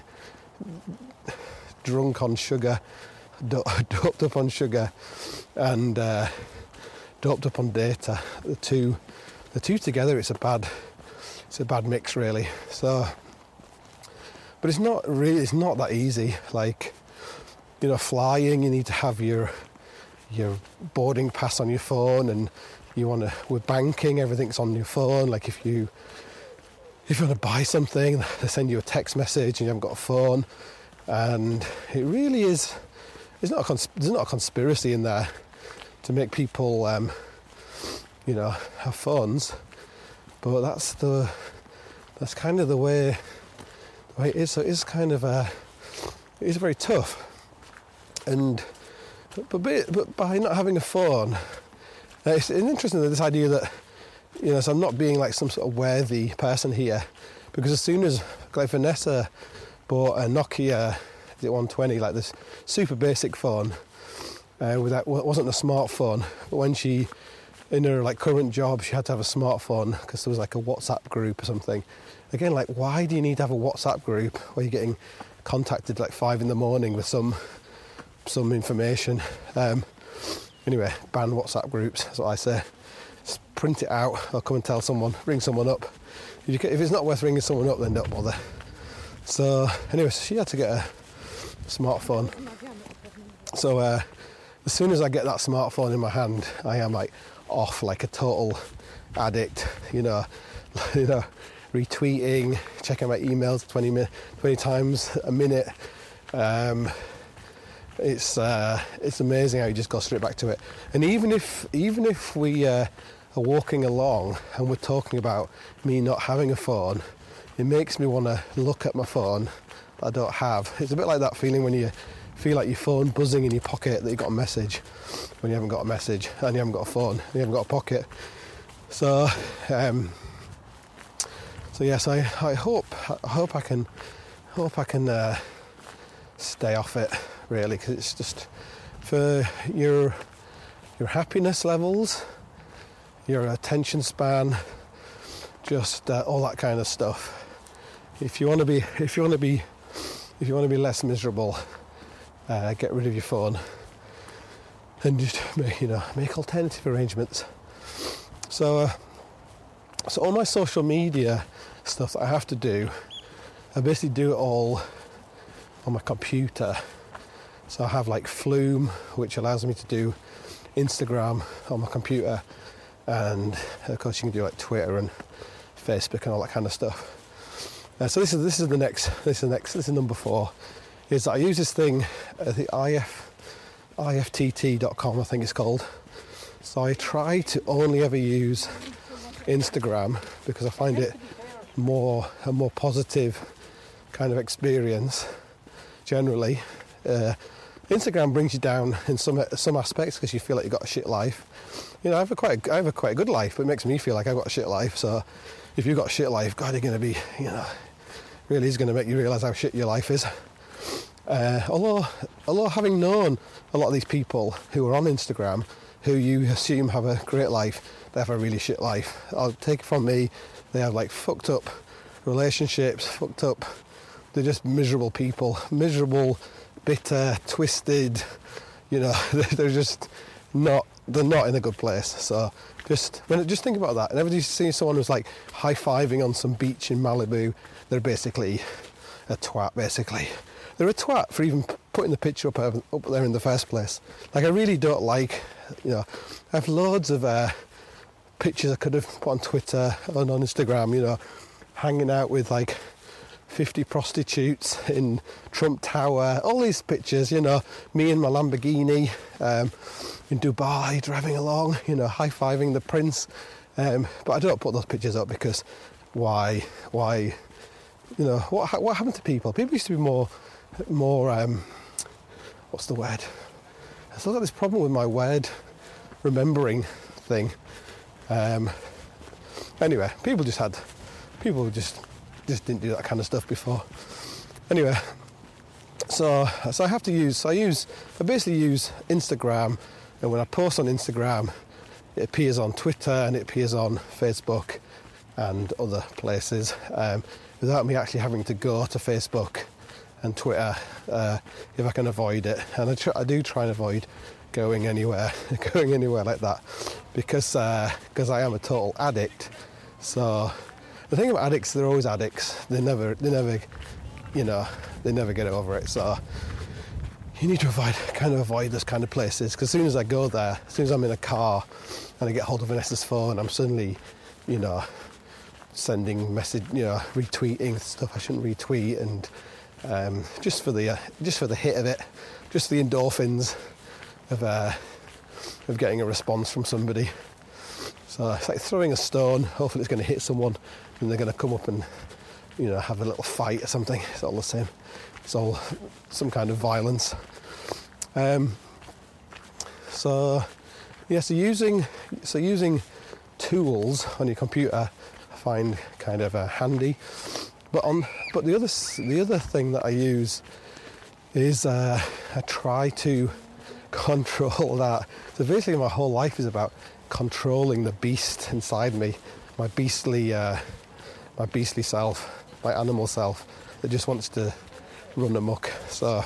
drunk on sugar, do- doped up on sugar, and uh, doped up on data. The two, the two together, it's a bad, it's a bad mix, really. So, but it's not really, it's not that easy. Like, you know, flying, you need to have your your boarding pass on your phone, and you want to, with banking, everything's on your phone. Like if you if you want to buy something, they send you a text message and you haven't got a phone, and it really is, it's not a cons- there's not a conspiracy in there to make people um, you know, have phones, but that's the that's kind of the way the way it is. So it is kind of a it is very tough. And But, but by not having a phone, it's interesting that this idea that, you know, so I'm not being like some sort of worthy person here, because as soon as like Vanessa bought a Nokia, is it one twenty, like this super basic phone, uh, with that, well, it wasn't a smartphone, but when she, in her like current job, she had to have a smartphone because there was like a WhatsApp group or something. Again, like why do you need to have a WhatsApp group where you're getting contacted like five in the morning with some some information? Um, anyway, ban WhatsApp groups, that's what I say. Just print it out or come and tell someone, ring someone up if, you, if it's not worth ringing someone up, then don't bother. So anyway, so she had to get a smartphone. So uh, as soon as I get that smartphone in my hand, I am like off like a total addict, you know, you know, retweeting, checking my emails twenty, twenty times a minute. Um, it's uh, it's amazing how you just go straight back to it. And even if even if we uh, are walking along and we're talking about me not having a phone, it makes me want to look at my phone that I don't have. It's a bit like that feeling when you feel like your phone buzzing in your pocket that you got a message when you haven't got a message and you haven't got a phone and you haven't got a pocket. So um, so yes, I, I hope I hope I can hope I can uh, stay off it, really, because it's just for your your happiness levels, your attention span, just uh, all that kind of stuff. If you want to be if you want to be if you want to be less miserable, uh, get rid of your phone and just make, you know make alternative arrangements. So uh, so all my social media stuff that I have to do, I basically do it all on my computer. So I have like Flume, which allows me to do Instagram on my computer, and of course you can do like Twitter and Facebook and all that kind of stuff. Uh, so this is this is the next this is the next this is number four. Is that I use this thing, uh, the I F I F T T dot com, I think it's called. So I try to only ever use Instagram because I find it more a more positive kind of experience generally. Uh, Instagram brings you down in some some aspects because you feel like you've got a shit life. You know, I have a quite a, I have a quite a good life, but it makes me feel like I've got a shit life. So if you've got a shit life, God, you're going to be, you know, really is going to make you realise how shit your life is. Uh, although, although having known a lot of these people who are on Instagram, who you assume have a great life, they have a really shit life. I'll take it from me, they have like fucked up relationships, fucked up, they're just miserable people, miserable, bitter, twisted, you know, they're just not, they're not in a good place. So just, when just think about that. Whenever you see someone who's like high-fiving on some beach in Malibu, they're basically a twat, basically. They're a twat for even putting the picture up, up there in the first place. Like, I really don't like, you know, I have loads of uh, pictures I could have put on Twitter and on Instagram, you know, hanging out with like fifty prostitutes in Trump Tower, all these pictures, you know, me in my Lamborghini, um, in Dubai, driving along, you know, high-fiving the prince. Um, but I don't put those pictures up because why, why, you know, what what happened to people? People used to be more, more, um, what's the word? I've still got this problem with my word remembering thing. Um, anyway, people just had, people just, just didn't do that kind of stuff before. Anyway, so so I have to use, so I use, I basically use Instagram, and when I post on Instagram, it appears on Twitter and it appears on Facebook and other places, um, without me actually having to go to Facebook and Twitter, uh, if I can avoid it. And I, tr- I do try and avoid going anywhere, going anywhere like that, because uh, because I am a total addict. So the thing about addicts, they're always addicts. They never, they never, you know, they never get over it. So you need to avoid, kind of avoid those kind of places, because as soon as I go there, as soon as I'm in a car and I get hold of Vanessa's phone, I'm suddenly, you know, sending message, you know, retweeting stuff I shouldn't retweet, and um, just for the uh, just for the hit of it, just the endorphins of uh, of getting a response from somebody. So it's like throwing a stone. Hopefully it's going to hit someone, and they're going to come up and, you know, have a little fight or something. It's all the same. It's all some kind of violence. Um, so yeah, so using so using tools on your computer, I find kind of uh, handy. But on but the other the other thing that I use is uh, I try to control that. So basically, my whole life is about controlling the beast inside me, my beastly, uh, my beastly self, my animal self that just wants to run amok. So,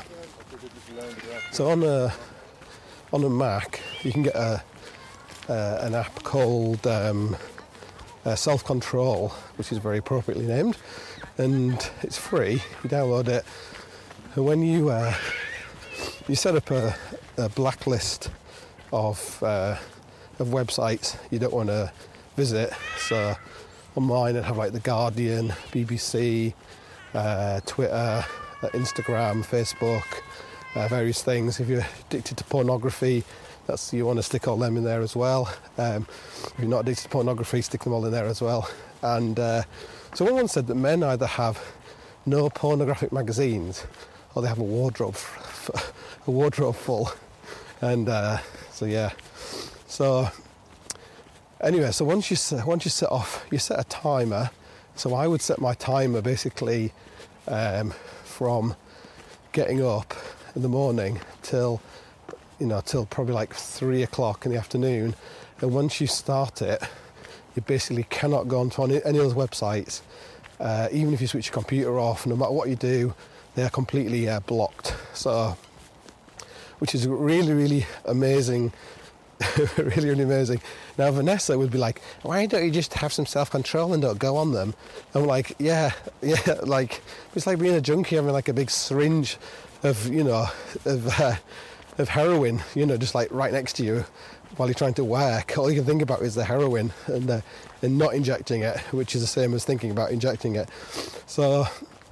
so on a on a Mac, you can get a uh, an app called um, uh, Self-Control, which is very appropriately named, and it's free. You download it, and when you uh, you set up a, a blacklist of uh, of websites you don't want to visit. So on mine I'd have like The Guardian, B B C, uh, Twitter, uh, Instagram, Facebook, uh, various things. If you're addicted to pornography, that's you want to stick all them in there as well. Um, if you're not addicted to pornography, stick them all in there as well. And uh, so one said that men either have no pornographic magazines or they have a wardrobe, f- a wardrobe full. And uh, so yeah, so anyway, so once you set, once you set off, you set a timer. So I would set my timer basically um, from getting up in the morning till you know till probably like three o'clock in the afternoon. And once you start it, you basically cannot go onto any, any of those websites. Uh, even if you switch your computer off, no matter what you do, they are completely uh, blocked. So, which is really, really amazing. really, really amazing. Now, Vanessa would be like, why don't you just have some self-control and don't go on them? I'm like, yeah, yeah, like, it's like being a junkie having like a big syringe of, you know, of, uh, of heroin, you know, just like right next to you while you're trying to work. All you can think about is the heroin and, uh, and not injecting it, which is the same as thinking about injecting it. So,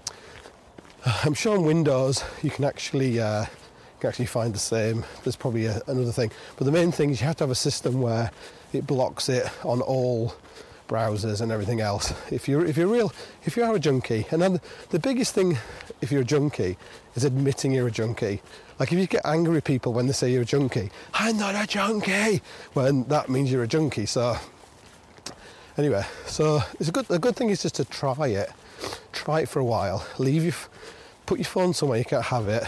I'm sure on Windows you can actually uh, you can actually find the same. There's probably a, another thing, but the main thing is you have to have a system where it blocks it on all browsers and everything else. If you're if you're real, if you are a junkie, and then the biggest thing if you're a junkie is admitting you're a junkie. Like if you get angry at people when they say you're a junkie, I'm not a junkie. Well, that means you're a junkie. So anyway, so it's a good a good thing is just to try it. Try it for a while. Leave your, put your phone somewhere you can't have it.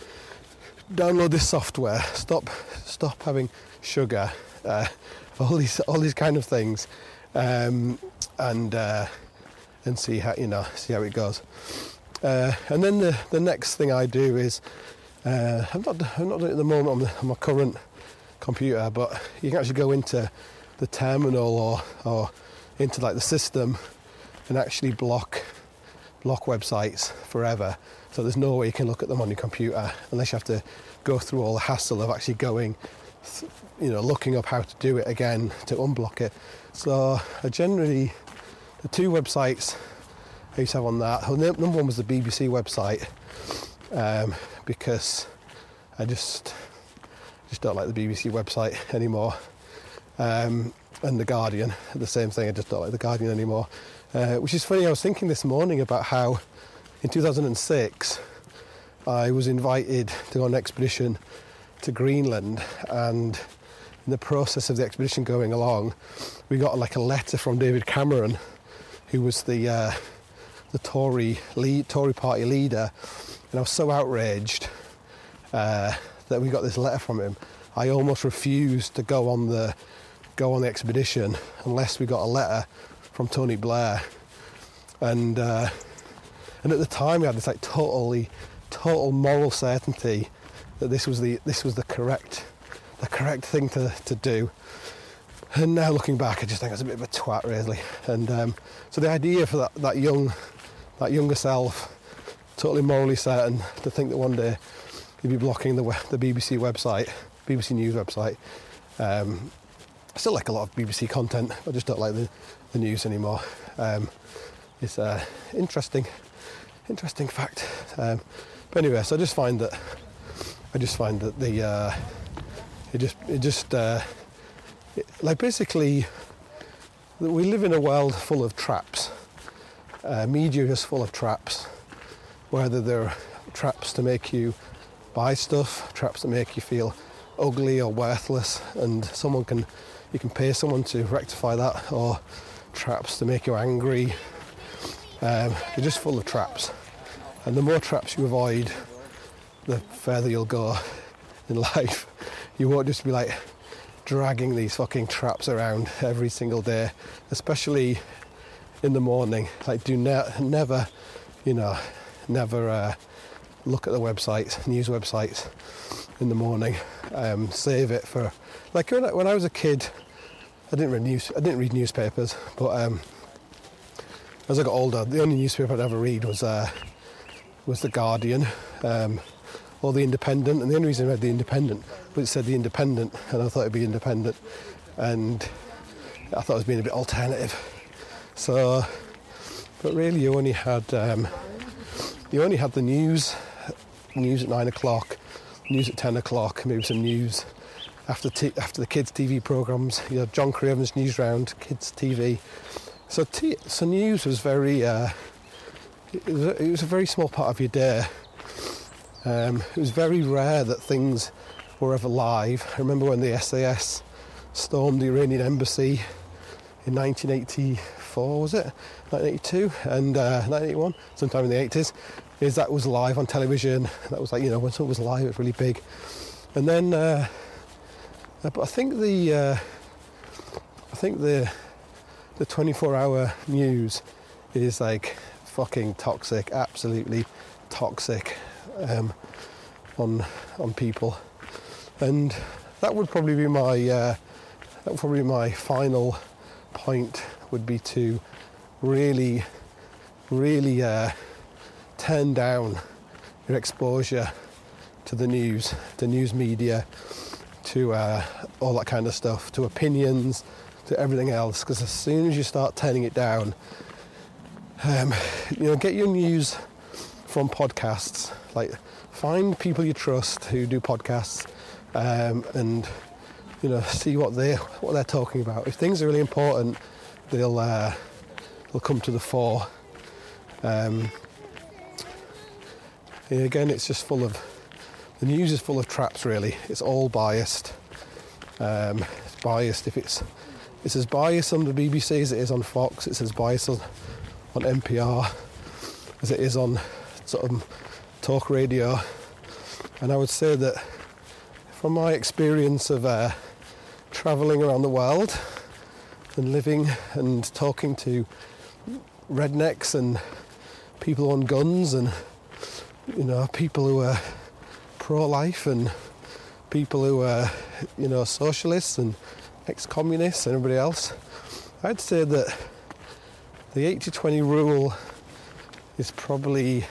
Download this software. Stop, stop having sugar. Uh, all these, all these kind of things, um, and uh, and see how you know, see how it goes. Uh, and then the, the next thing I do is, uh, I'm not, I'm not doing it at the moment on, the, on my current computer, but you can actually go into the terminal or or into like the system and actually block. block websites forever, so there's no way you can look at them on your computer unless you have to go through all the hassle of actually going, th- you know, looking up how to do it again to unblock it. So I generally, the two websites I used to have on that, well, number one was the B B C website, um, because I just just don't like the B B C website anymore, um, and the Guardian, the same thing, I just don't like the Guardian anymore. Uh, which is funny, I was thinking this morning about how in two thousand six I was invited to go on an expedition to Greenland, and in the process of the expedition going along we got like a letter from David Cameron, who was the uh, the Tory lead, Tory party leader, and I was so outraged uh, that we got this letter from him. I almost refused to go on the go on the expedition unless we got a letter from Tony Blair, and uh, and at the time we had this like totally, total moral certainty that this was the this was the correct, the correct thing to, to do. And now looking back, I just think I was a bit of a twat, really. And um, so the idea for that, that young, that younger self, totally morally certain, to think that one day you'd be blocking the the B B C website, B B C News website. Um, I still like a lot of B B C content. I just don't like the, the news anymore. Um, it's an uh, interesting, interesting fact. Um, but anyway, so I just find that I just find that the uh, it just it just uh, it, like basically we live in a world full of traps. Uh, media is full of traps, whether they're traps to make you buy stuff, traps that make you feel ugly or worthless, and someone can you can pay someone to rectify that, or traps to make you angry. Um, they're just full of traps, and the more traps you avoid, the further you'll go in life. You won't just be like dragging these fucking traps around every single day, especially in the morning. Like, do ne- never, you know, never uh, look at the websites, news websites in the morning. Um, save it for, like when I, when I was a kid, I didn't read news. I didn't read newspapers, but um, as I got older, the only newspaper I'd ever read was uh, was the Guardian um, or the Independent. And the only reason I read the Independent was it said the Independent, and I thought it'd be independent, and I thought it was being a bit alternative. So, but really, you only had um, you only had the news, news at nine o'clock, news at ten o'clock, maybe some news after t- after the kids' T V programmes. You know, John Craven's News Round, kids' T V. So, t- so news was very. Uh, it, was a, it was a very small part of your day. Um, it was very rare that things were ever live. I remember when the S A S stormed the Iranian embassy in nineteen eighty-four, was it? nineteen eighty-two and uh, nineteen eighty-one, sometime in the eighties. Is that was live on television. That was like, you know, when something was live, it was really big. And then. Uh, But I think the uh, I think the the twenty-four hour news is like fucking toxic, absolutely toxic um, on on people, and that would probably be my uh, that would probably be my final point. Would be to really, really uh, turn down your exposure to the news, the news media. To uh, all that kind of stuff, to opinions, to everything else. Because as soon as you start turning it down, um, you know, get your news from podcasts. Like, find people you trust who do podcasts, um, and you know, see what they what they're talking about. If things are really important, they'll uh, they'll come to the fore. Um, and again, it's just full of. The news is full of traps, really. It's all biased. Um, it's biased. If it's it's as biased on the B B C as it is on Fox. It's as biased on, on N P R as it is on sort of talk radio. And I would say that from my experience of uh, travelling around the world and living and talking to rednecks and people on guns and, you know, people who are pro-life and people who are, you know, socialists and ex-communists and everybody else, I'd say that the eighty twenty rule is probably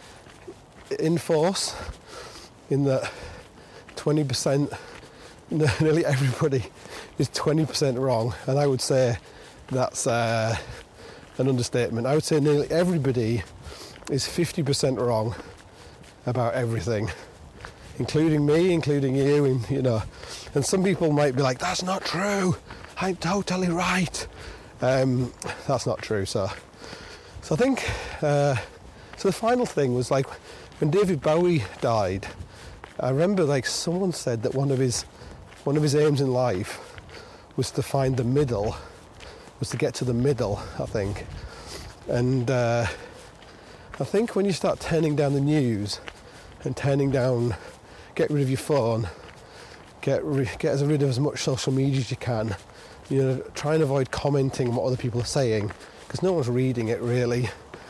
in force, in that twenty percent, nearly everybody is twenty percent wrong, and I would say that's uh, an understatement. I would say nearly everybody is fifty percent wrong about everything, including me, including you, and you know, and some people might be like, "That's not true. I'm totally right." Um, that's not true. So, so I think. Uh, so the final thing was like when David Bowie died. I remember like someone said that one of his one of his aims in life was to find the middle, was to get to the middle. I think, and uh, I think when you start turning down the news and turning down. Get rid of your phone, get re- get rid of as much social media as you can, you know, try and avoid commenting on what other people are saying, because no one's reading it really.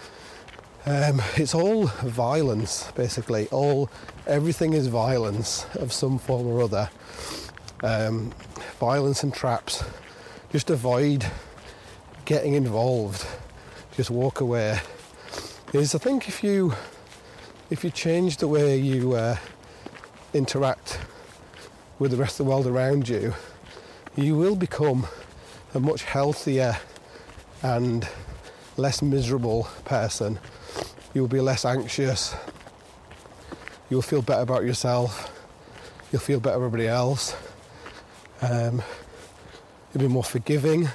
Um, it's all violence, basically. All, everything is violence of some form or other. Um, violence and traps. Just avoid getting involved. Just walk away. Is I think if you, if you change the way you uh, interact with the rest of the world around you, you will become a much healthier and less miserable person. You'll be less anxious. You'll feel better about yourself. You'll feel better about everybody else. Um, you'll be more forgiving.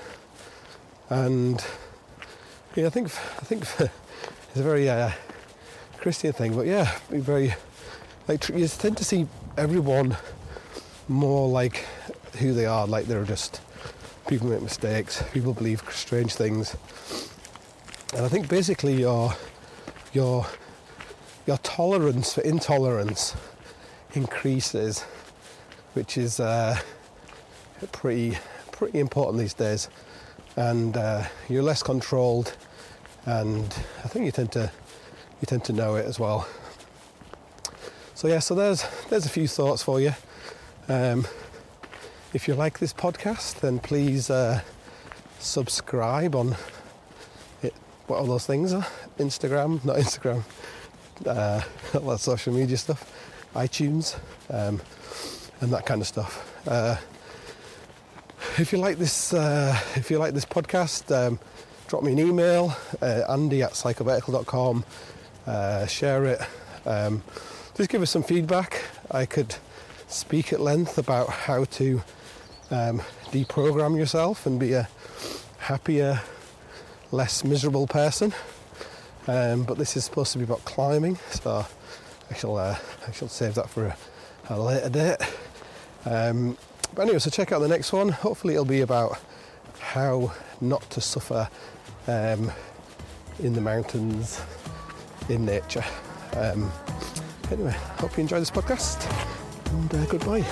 And yeah, I think I think it's a very uh, Christian thing, but yeah, be very. Like, you tend to see everyone more like who they are, like they're just people make mistakes, people believe strange things, and I think basically your your your tolerance for intolerance increases, which is uh, pretty pretty important these days, and uh, you're less controlled, and I think you tend to you tend to know it as well. So yeah, so there's there's a few thoughts for you. Um, if you like this podcast, then please uh, subscribe on it. What all those things are? Instagram, not Instagram, uh, all that social media stuff, iTunes, um, and that kind of stuff. Uh, if you like this, uh, if you like this podcast, um, drop me an email, uh, Andy at psychovertical dot com. Uh, share it. Um, just give us some feedback. I could speak at length about how to um, deprogram yourself and be a happier, less miserable person. Um, but this is supposed to be about climbing, so I shall uh, I shall save that for a, a later date. Um, but anyway, so check out the next one. Hopefully it'll be about how not to suffer um, in the mountains, in nature. Um, anyway, hope you enjoy this podcast, and uh, goodbye.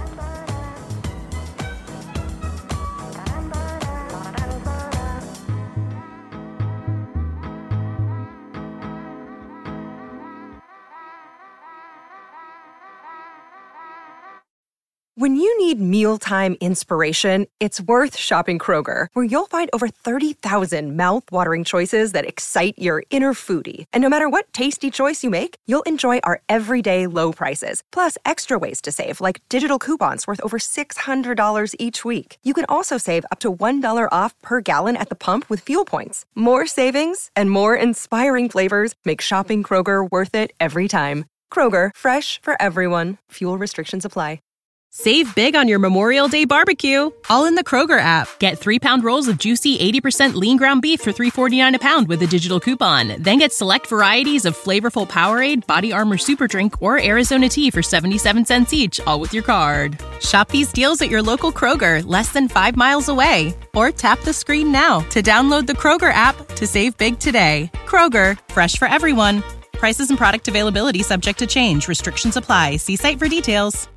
When you need mealtime inspiration, it's worth shopping Kroger, where you'll find over thirty thousand mouth-watering choices that excite your inner foodie. And no matter what tasty choice you make, you'll enjoy our everyday low prices, plus extra ways to save, like digital coupons worth over six hundred dollars each week. You can also save up to one dollar off per gallon at the pump with fuel points. More savings and more inspiring flavors make shopping Kroger worth it every time. Kroger, fresh for everyone. Fuel restrictions apply. Save big on your Memorial Day barbecue, all in the Kroger app. Get three-pound rolls of juicy eighty percent lean ground beef for three forty-nine a pound with a digital coupon. Then get select varieties of flavorful Powerade, Body Armor Super Drink, or Arizona tea for seventy-seven cents each, all with your card. Shop these deals at your local Kroger, less than five miles away. Or tap the screen now to download the Kroger app to save big today. Kroger, fresh for everyone. Prices and product availability subject to change. Restrictions apply. See site for details.